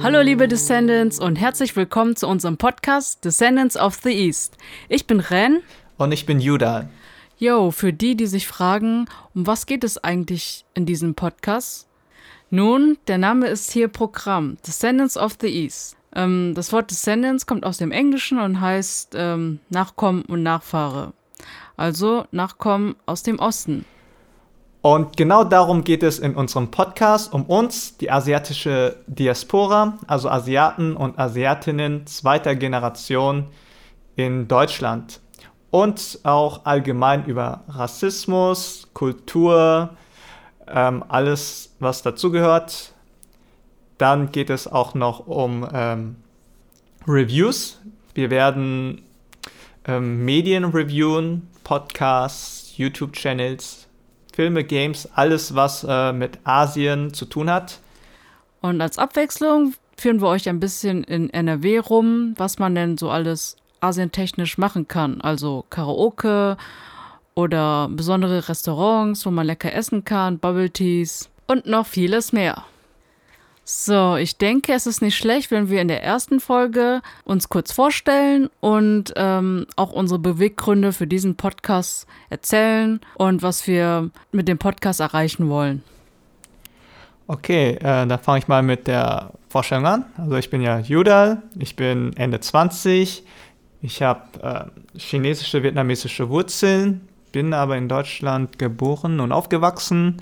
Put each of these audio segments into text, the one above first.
Hallo liebe Descendants und herzlich willkommen zu unserem Podcast Descendants of the East. Ich bin Ren. Und ich bin Judah. Yo, für die sich fragen, um was geht es eigentlich in diesem Podcast? Nun, der Name ist hier Programm, Descendants of the East. Das Wort Descendants kommt aus dem Englischen und heißt Nachkommen und Nachfahre. Also Nachkommen aus dem Osten. Und genau darum geht es in unserem Podcast, um uns, die asiatische Diaspora, also Asiaten und Asiatinnen zweiter Generation in Deutschland. Und auch allgemein über Rassismus, Kultur, alles, was dazugehört. Dann geht es auch noch um Reviews. Wir werden Medien reviewen, Podcasts, YouTube-Channels, Filme, Games, alles, was mit Asien zu tun hat. Und als Abwechslung führen wir euch ein bisschen in NRW rum, was man denn so alles asientechnisch machen kann. Also Karaoke oder besondere Restaurants, wo man lecker essen kann, Bubble Teas und noch vieles mehr. So, ich denke, es ist nicht schlecht, wenn wir in der ersten Folge uns kurz vorstellen und auch unsere Beweggründe für diesen Podcast erzählen und was wir mit dem Podcast erreichen wollen. Okay, dann fange ich mal mit der Vorstellung an. Also ich bin ja Judah, ich bin Ende 20, ich habe chinesische, vietnamesische Wurzeln, bin aber in Deutschland geboren und aufgewachsen.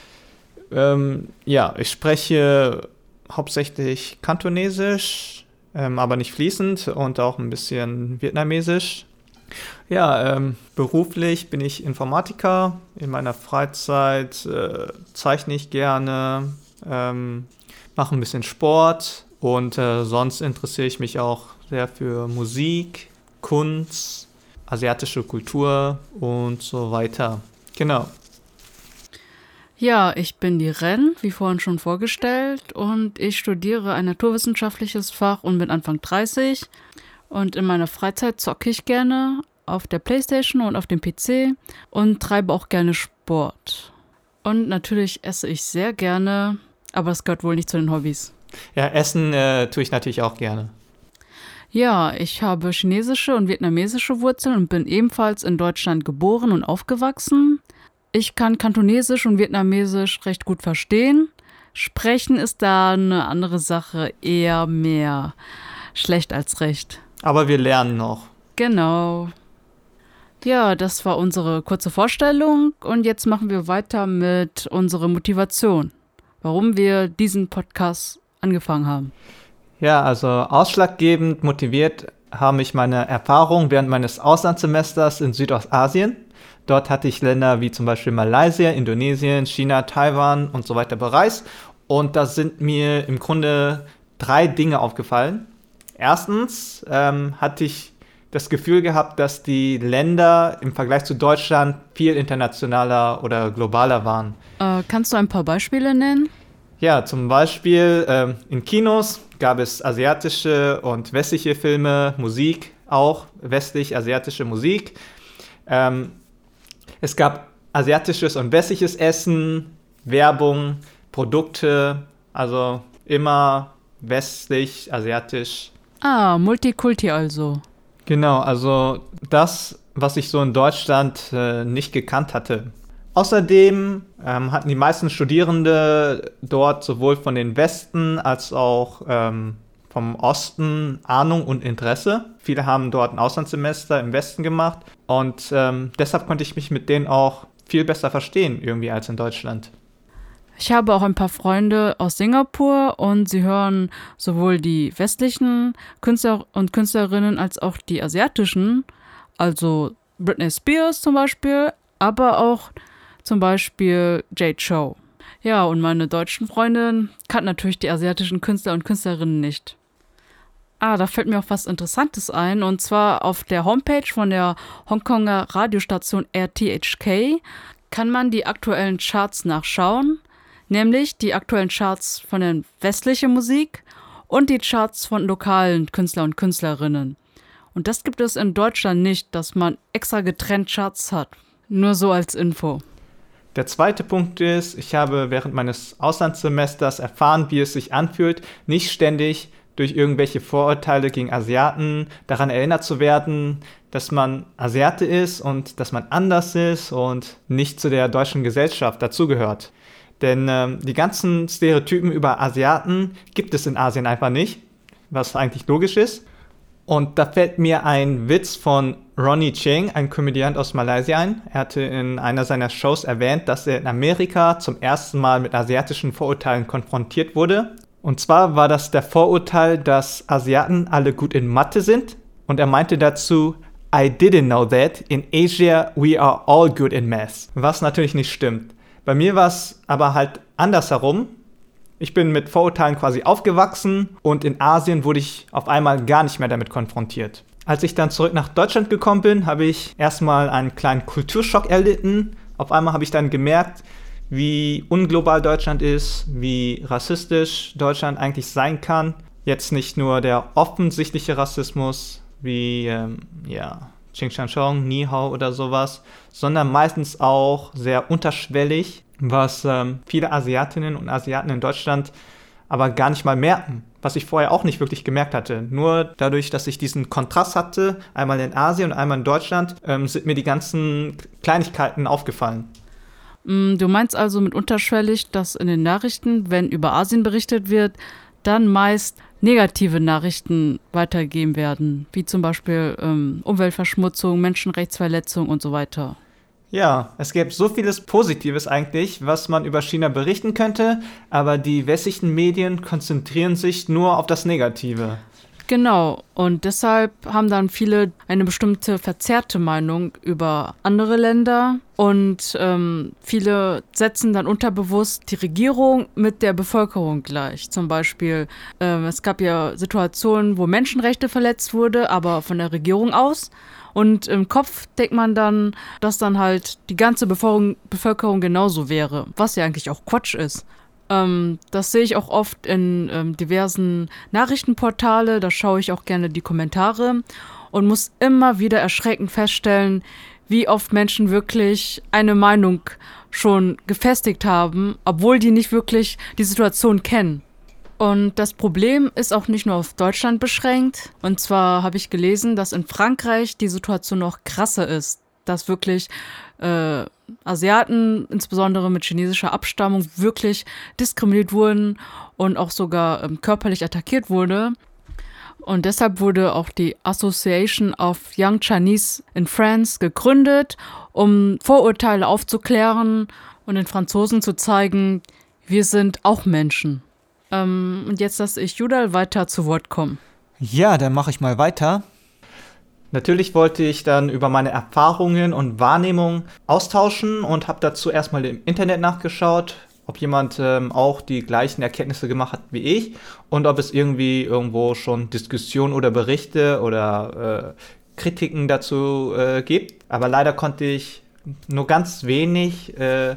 Ich spreche hauptsächlich Kantonesisch, aber nicht fließend und auch ein bisschen Vietnamesisch. Ja, beruflich bin ich Informatiker. In meiner Freizeit zeichne ich gerne, mache ein bisschen Sport und sonst interessiere ich mich auch sehr für Musik, Kunst, asiatische Kultur und so weiter. Genau. Ja, ich bin die Ren, wie vorhin schon vorgestellt, und ich studiere ein naturwissenschaftliches Fach und bin Anfang 30. Und in meiner Freizeit zocke ich gerne auf der Playstation und auf dem PC und treibe auch gerne Sport. Und natürlich esse ich sehr gerne, aber es gehört wohl nicht zu den Hobbys. Ja, Essen tue ich natürlich auch gerne. Ja, ich habe chinesische und vietnamesische Wurzeln und bin ebenfalls in Deutschland geboren und aufgewachsen. Ich kann Kantonesisch und Vietnamesisch recht gut verstehen. Sprechen ist da eine andere Sache, eher mehr schlecht als recht. Aber wir lernen noch. Genau. Ja, das war unsere kurze Vorstellung und jetzt machen wir weiter mit unserer Motivation, warum wir diesen Podcast angefangen haben. Ja, also ausschlaggebend motiviert haben mich meine Erfahrungen während meines Auslandssemesters in Südostasien. Dort hatte ich Länder wie zum Beispiel Malaysia, Indonesien, China, Taiwan und so weiter bereist. Und da sind mir im Grunde 3 Dinge aufgefallen. Erstens hatte ich das Gefühl gehabt, dass die Länder im Vergleich zu Deutschland viel internationaler oder globaler waren. Kannst du ein paar Beispiele nennen? Ja, zum Beispiel in Kinos gab es asiatische und westliche Filme, Musik auch, westlich-asiatische Musik. Es gab asiatisches und westliches Essen, Werbung, Produkte, also immer westlich, asiatisch. Multikulti also. Genau, also das, was ich so in Deutschland nicht gekannt hatte. Außerdem hatten die meisten Studierende dort sowohl von den Westen als auch vom Osten Ahnung und Interesse. Viele haben dort ein Auslandssemester im Westen gemacht und deshalb konnte ich mich mit denen auch viel besser verstehen irgendwie als in Deutschland. Ich habe auch ein paar Freunde aus Singapur und sie hören sowohl die westlichen Künstler und Künstlerinnen als auch die asiatischen, also Britney Spears zum Beispiel, aber auch zum Beispiel Jade Chou. Ja, und meine deutschen Freunde kannten natürlich die asiatischen Künstler und Künstlerinnen nicht. Da fällt mir auch was Interessantes ein, und zwar auf der Homepage von der Hongkonger Radiostation RTHK kann man die aktuellen Charts nachschauen, nämlich die aktuellen Charts von der westlichen Musik und die Charts von lokalen Künstler und Künstlerinnen. Und das gibt es in Deutschland nicht, dass man extra getrennt Charts hat. Nur so als Info. Der zweite Punkt ist, ich habe während meines Auslandssemesters erfahren, wie es sich anfühlt, nicht ständig durch irgendwelche Vorurteile gegen Asiaten daran erinnert zu werden, dass man Asiate ist und dass man anders ist und nicht zu der deutschen Gesellschaft dazugehört. Denn die ganzen Stereotypen über Asiaten gibt es in Asien einfach nicht, was eigentlich logisch ist. Und da fällt mir ein Witz von Ronny Cheng, ein Komödiant aus Malaysia, ein. Er hatte in einer seiner Shows erwähnt, dass er in Amerika zum ersten Mal mit asiatischen Vorurteilen konfrontiert wurde. Und zwar war das der Vorurteil, dass Asiaten alle gut in Mathe sind. Und er meinte dazu, I didn't know that. In Asia we are all good in math. Was natürlich nicht stimmt. Bei mir war es aber halt andersherum. Ich bin mit Vorurteilen quasi aufgewachsen und in Asien wurde ich auf einmal gar nicht mehr damit konfrontiert. Als ich dann zurück nach Deutschland gekommen bin, habe ich erstmal einen kleinen Kulturschock erlitten. Auf einmal habe ich dann gemerkt, wie unglobal Deutschland ist, wie rassistisch Deutschland eigentlich sein kann. Jetzt nicht nur der offensichtliche Rassismus wie Ching Chang Chong, Ni Hao oder sowas, sondern meistens auch sehr unterschwellig, was viele Asiatinnen und Asiaten in Deutschland aber gar nicht mal merken, was ich vorher auch nicht wirklich gemerkt hatte. Nur dadurch, dass ich diesen Kontrast hatte, einmal in Asien und einmal in Deutschland, sind mir die ganzen Kleinigkeiten aufgefallen. Du meinst also mit unterschwellig, dass in den Nachrichten, wenn über Asien berichtet wird, dann meist negative Nachrichten weitergegeben werden, wie zum Beispiel Umweltverschmutzung, Menschenrechtsverletzung und so weiter. Ja, es gäbe so vieles Positives eigentlich, was man über China berichten könnte, aber die westlichen Medien konzentrieren sich nur auf das Negative. Genau, und deshalb haben dann viele eine bestimmte verzerrte Meinung über andere Länder und viele setzen dann unterbewusst die Regierung mit der Bevölkerung gleich. Zum Beispiel, es gab ja Situationen, wo Menschenrechte verletzt wurde, aber von der Regierung aus. Und im Kopf denkt man dann, dass dann halt die ganze Bevölkerung genauso wäre, was ja eigentlich auch Quatsch ist. Das sehe ich auch oft in diversen Nachrichtenportale, da schaue ich auch gerne die Kommentare und muss immer wieder erschreckend feststellen, wie oft Menschen wirklich eine Meinung schon gefestigt haben, obwohl die nicht wirklich die Situation kennen. Und das Problem ist auch nicht nur auf Deutschland beschränkt. Und zwar habe ich gelesen, dass in Frankreich die Situation noch krasser ist. Dass wirklich Asiaten, insbesondere mit chinesischer Abstammung, wirklich diskriminiert wurden und auch sogar körperlich attackiert wurde. Und deshalb wurde auch die Association of Young Chinese in France gegründet, um Vorurteile aufzuklären und den Franzosen zu zeigen, wir sind auch Menschen. Und jetzt lasse ich Judal weiter zu Wort kommen. Ja, dann mache ich mal weiter. Natürlich wollte ich dann über meine Erfahrungen und Wahrnehmungen austauschen und habe dazu erstmal im Internet nachgeschaut, ob jemand auch die gleichen Erkenntnisse gemacht hat wie ich und ob es irgendwie irgendwo schon Diskussionen oder Berichte oder Kritiken dazu gibt. Aber leider konnte ich nur ganz wenig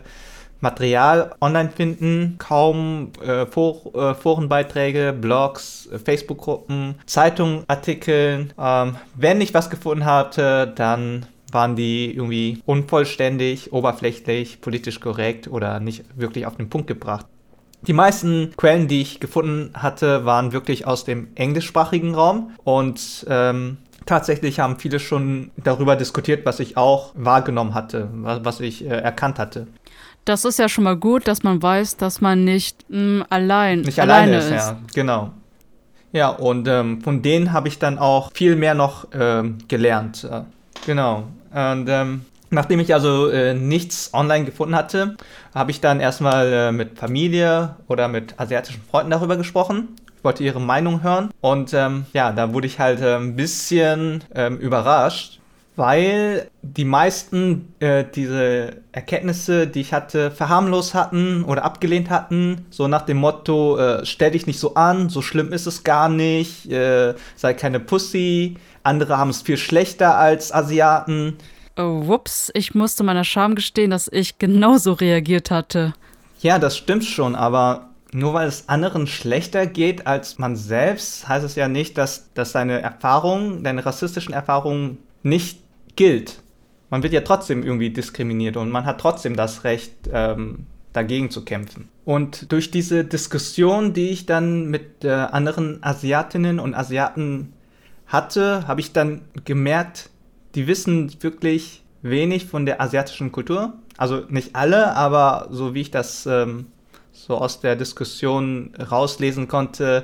Material online finden, kaum Forenbeiträge, Blogs, Facebook-Gruppen, Zeitungen, Artikeln. Wenn ich was gefunden hatte, dann waren die irgendwie unvollständig, oberflächlich, politisch korrekt oder nicht wirklich auf den Punkt gebracht. Die meisten Quellen, die ich gefunden hatte, waren wirklich aus dem englischsprachigen Raum und tatsächlich haben viele schon darüber diskutiert, was ich auch wahrgenommen hatte, was ich erkannt hatte. Das ist ja schon mal gut, dass man weiß, dass man nicht alleine ist. Ja, genau. Ja, und von denen habe ich dann auch viel mehr noch gelernt. Genau. Und nachdem ich also nichts online gefunden hatte, habe ich dann erstmal mit Familie oder mit asiatischen Freunden darüber gesprochen. Ich wollte ihre Meinung hören. Und da wurde ich halt ein bisschen überrascht, weil die meisten diese Erkenntnisse, die ich hatte, verharmlost hatten oder abgelehnt hatten. So nach dem Motto, stell dich nicht so an, so schlimm ist es gar nicht, sei keine Pussy. Andere haben es viel schlechter als Asiaten. Oh, whoops, ich musste meiner Scham gestehen, dass ich genauso reagiert hatte. Ja, das stimmt schon, aber nur weil es anderen schlechter geht als man selbst, heißt es ja nicht, dass deine rassistischen Erfahrungen nicht gilt. man wird ja trotzdem irgendwie diskriminiert und man hat trotzdem das Recht, dagegen zu kämpfen. Und durch diese Diskussion, die ich dann mit anderen Asiatinnen und Asiaten hatte, habe ich dann gemerkt, die wissen wirklich wenig von der asiatischen Kultur. Also nicht alle, aber so wie ich das so aus der Diskussion rauslesen konnte,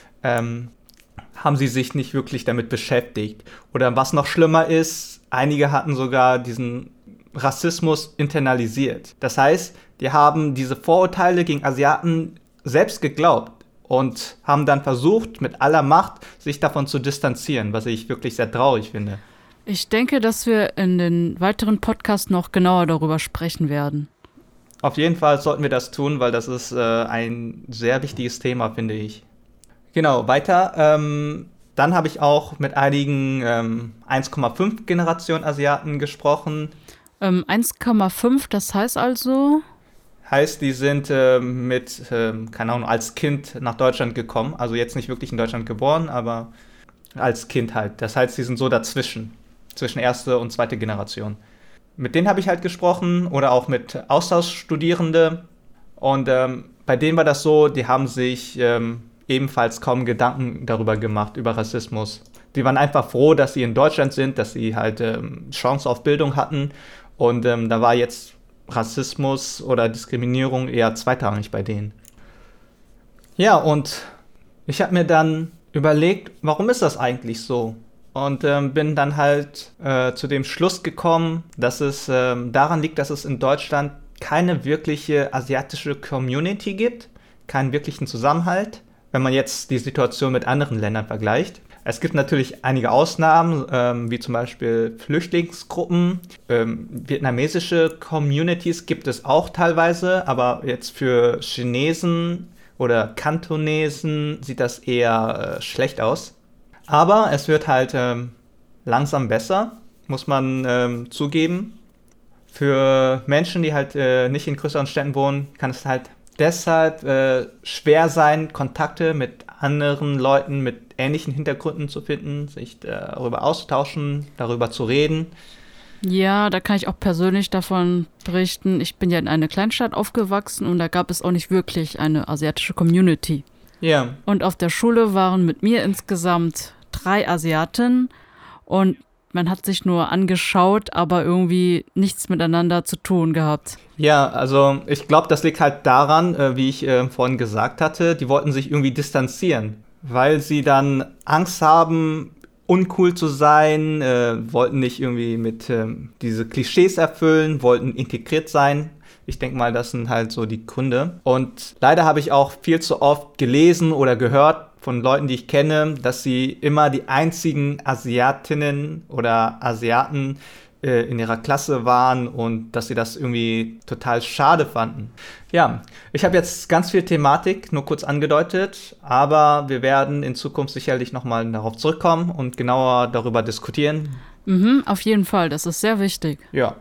haben sie sich nicht wirklich damit beschäftigt. Oder was noch schlimmer ist, einige hatten sogar diesen Rassismus internalisiert. Das heißt, die haben diese Vorurteile gegen Asiaten selbst geglaubt und haben dann versucht, mit aller Macht sich davon zu distanzieren, was ich wirklich sehr traurig finde. Ich denke, dass wir in den weiteren Podcasts noch genauer darüber sprechen werden. Auf jeden Fall sollten wir das tun, weil das ist ein sehr wichtiges Thema, finde ich. Genau, weiter. Dann habe ich auch mit einigen 1,5 Generation Asiaten gesprochen. 1,5, das heißt also? Heißt, die sind keine Ahnung, als Kind nach Deutschland gekommen. Also jetzt nicht wirklich in Deutschland geboren, aber als Kind halt. Das heißt, die sind so dazwischen. Zwischen erste und zweite Generation. Mit denen habe ich halt gesprochen oder auch mit Austauschstudierende. Und bei denen war das so, die haben sich ebenfalls kaum Gedanken darüber gemacht, über Rassismus. Die waren einfach froh, dass sie in Deutschland sind, dass sie halt Chance auf Bildung hatten. Und da war jetzt Rassismus oder Diskriminierung eher zweitrangig bei denen. Ja, und ich habe mir dann überlegt, warum ist das eigentlich so? Und bin dann halt zu dem Schluss gekommen, dass es daran liegt, dass es in Deutschland keine wirkliche asiatische Community gibt, keinen wirklichen Zusammenhalt, wenn man jetzt die Situation mit anderen Ländern vergleicht. Es gibt natürlich einige Ausnahmen, wie zum Beispiel Flüchtlingsgruppen. Vietnamesische Communities gibt es auch teilweise, aber jetzt für Chinesen oder Kantonesen sieht das eher schlecht aus. Aber es wird halt langsam besser, muss man zugeben. Für Menschen, die halt nicht in größeren Städten wohnen, kann es halt deshalb schwer sein, Kontakte mit anderen Leuten mit ähnlichen Hintergründen zu finden, sich darüber auszutauschen, darüber zu reden. Ja, da kann ich auch persönlich davon berichten. Ich bin ja in einer Kleinstadt aufgewachsen und da gab es auch nicht wirklich eine asiatische Community. Ja. Und auf der Schule waren mit mir insgesamt 3 Asiaten und man hat sich nur angeschaut, aber irgendwie nichts miteinander zu tun gehabt. Ja, also ich glaube, das liegt halt daran, wie ich vorhin gesagt hatte, die wollten sich irgendwie distanzieren, weil sie dann Angst haben, uncool zu sein, wollten nicht irgendwie mit diese Klischees erfüllen, wollten integriert sein. Ich denke mal, das sind halt so die Gründe. Und leider habe ich auch viel zu oft gelesen oder gehört von Leuten, die ich kenne, dass sie immer die einzigen Asiatinnen oder Asiaten in ihrer Klasse waren und dass sie das irgendwie total schade fanden. Ja, ich habe jetzt ganz viel Thematik nur kurz angedeutet, aber wir werden in Zukunft sicherlich nochmal darauf zurückkommen und genauer darüber diskutieren. Auf jeden Fall, das ist sehr wichtig. Ja.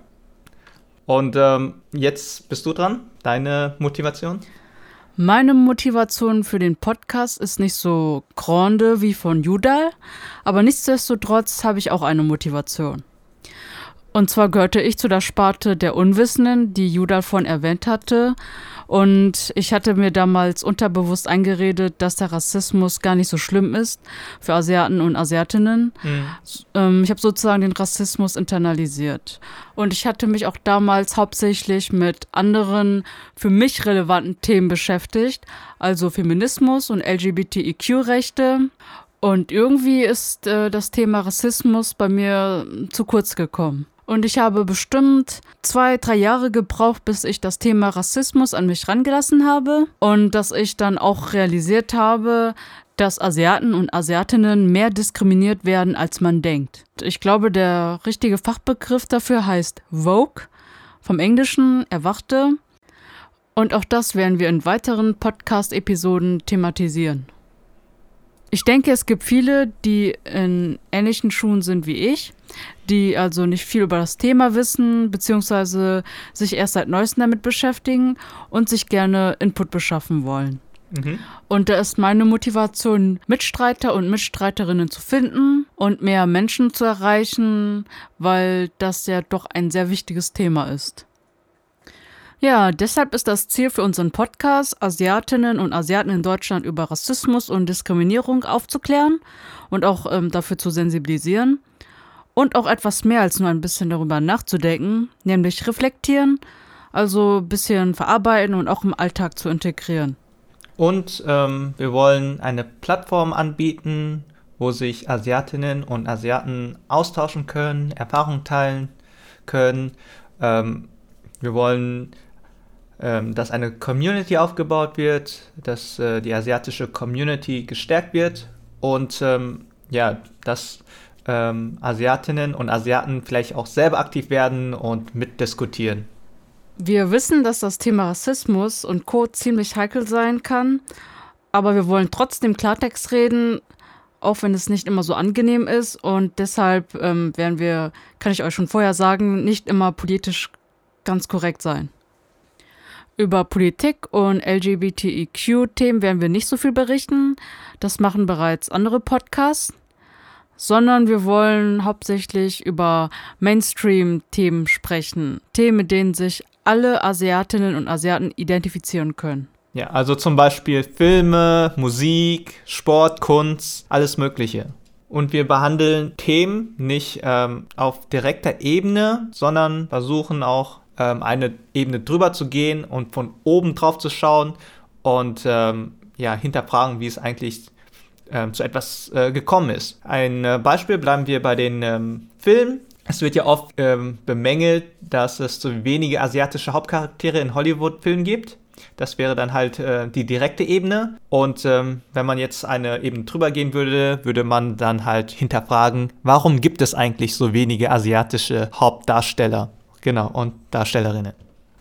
Und jetzt bist du dran, deine Motivation? Meine Motivation für den Podcast ist nicht so grande wie von Yudal, aber nichtsdestotrotz habe ich auch eine Motivation. Und zwar gehörte ich zu der Sparte der Unwissenden, die Yudal vorhin erwähnt hatte. Und ich hatte mir damals unterbewusst eingeredet, dass der Rassismus gar nicht so schlimm ist für Asiaten und Asiatinnen. Ich habe sozusagen den Rassismus internalisiert. Und ich hatte mich auch damals hauptsächlich mit anderen für mich relevanten Themen beschäftigt, also Feminismus und LGBTIQ-Rechte. Und irgendwie ist das Thema Rassismus bei mir zu kurz gekommen. Und ich habe bestimmt 2-3 Jahre gebraucht, bis ich das Thema Rassismus an mich rangelassen habe. Und dass ich dann auch realisiert habe, dass Asiaten und Asiatinnen mehr diskriminiert werden, als man denkt. Ich glaube, der richtige Fachbegriff dafür heißt Woke, vom Englischen Erwachte. Und auch das werden wir in weiteren Podcast-Episoden thematisieren. Ich denke, es gibt viele, die in ähnlichen Schuhen sind wie ich, die also nicht viel über das Thema wissen, beziehungsweise sich erst seit Neuestem damit beschäftigen und sich gerne Input beschaffen wollen. Und da ist meine Motivation, Mitstreiter und Mitstreiterinnen zu finden und mehr Menschen zu erreichen, weil das ja doch ein sehr wichtiges Thema ist. Ja, deshalb ist das Ziel für unseren Podcast, Asiatinnen und Asiaten in Deutschland über Rassismus und Diskriminierung aufzuklären und auch dafür zu sensibilisieren und auch etwas mehr als nur ein bisschen darüber nachzudenken, nämlich reflektieren, also ein bisschen verarbeiten und auch im Alltag zu integrieren. Und wir wollen eine Plattform anbieten, wo sich Asiatinnen und Asiaten austauschen können, Erfahrungen teilen können. Wir wollen, dass eine Community aufgebaut wird, dass die asiatische Community gestärkt wird und dass Asiatinnen und Asiaten vielleicht auch selber aktiv werden und mitdiskutieren. Wir wissen, dass das Thema Rassismus und Co. ziemlich heikel sein kann, aber wir wollen trotzdem Klartext reden, auch wenn es nicht immer so angenehm ist und deshalb werden wir, kann ich euch schon vorher sagen, nicht immer politisch ganz korrekt sein. Über Politik und LGBTIQ-Themen werden wir nicht so viel berichten, das machen bereits andere Podcasts, sondern wir wollen hauptsächlich über Mainstream-Themen sprechen, Themen, mit denen sich alle Asiatinnen und Asiaten identifizieren können. Ja, also zum Beispiel Filme, Musik, Sport, Kunst, alles Mögliche. Und wir behandeln Themen nicht auf direkter Ebene, sondern versuchen auch eine Ebene drüber zu gehen und von oben drauf zu schauen und hinterfragen, wie es eigentlich zu etwas gekommen ist. Ein Beispiel, bleiben wir bei den Filmen. Es wird ja oft bemängelt, dass es zu wenige asiatische Hauptcharaktere in Hollywood-Filmen gibt. Das wäre dann halt die direkte Ebene. Und wenn man jetzt eine Ebene drüber gehen würde, würde man dann halt hinterfragen, warum gibt es eigentlich so wenige asiatische Hauptdarsteller? Genau, und Darstellerinnen.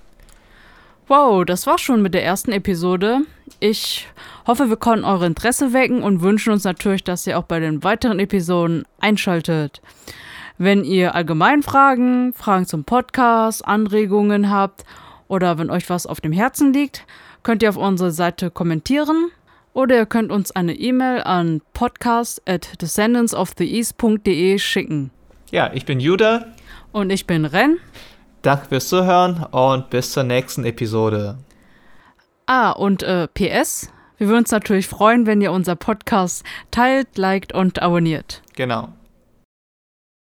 Wow, das war's schon mit der ersten Episode. Ich hoffe, wir konnten eure Interesse wecken und wünschen uns natürlich, dass ihr auch bei den weiteren Episoden einschaltet. Wenn ihr allgemein Fragen zum Podcast, Anregungen habt oder wenn euch was auf dem Herzen liegt, könnt ihr auf unserer Seite kommentieren oder ihr könnt uns eine E-Mail an podcast@descendantsoftheeast.de schicken. Ja, ich bin Judah. Und ich bin Ren. Danke fürs Zuhören und bis zur nächsten Episode. Und PS, wir würden uns natürlich freuen, wenn ihr unser Podcast teilt, liked und abonniert. Genau.